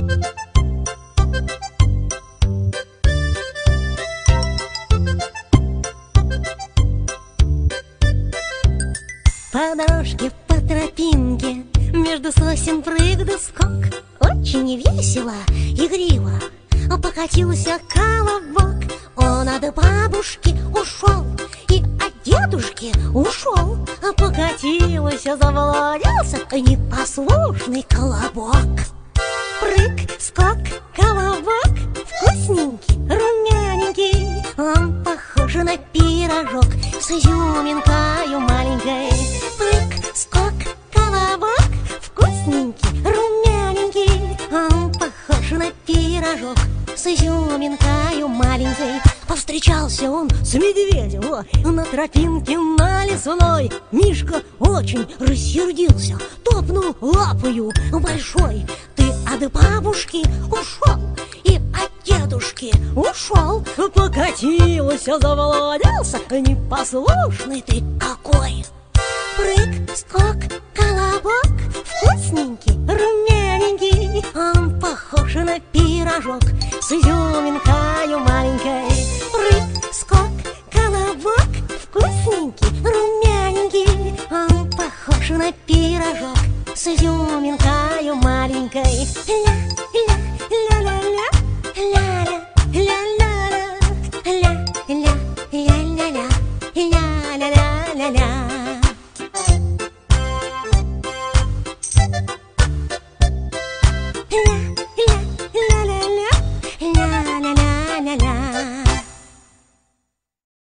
По дорожке, по тропинке, между сосен прыг да скок. Очень весело, игриво покатился колобок. Он от бабушки ушел и от дедушки ушел. Покатился, завладелся непослушный колобок. Прыг, скок, колобок, вкусненький, румяненький. Он похож на пирожок с изюминкою маленькой. Прыг, скок, колобок, вкусненький, румяненький. Он похож на пирожок с изюминкою маленькой. Повстречался он с медведем на тропинке на лесной. Мишка очень рассердился, топнул лапою большой. Ты от бабушки ушел и от дедушки ушел. Покатился, завладелся, непослушный ты какой. Прыг, скок, колобок, вкусненький, румяненький. Он похож на пирожок с изюминкою маленькой. Прыг, скок, колобок, вкусненький, румяненький. Он похож на пирожок с изюминкою маленькой. Ля-ля-ля-ля-ля, ля-ля-ля-ля-ля, ля-ля-ля-ля-ля, ля-ля-ля-ля-ля.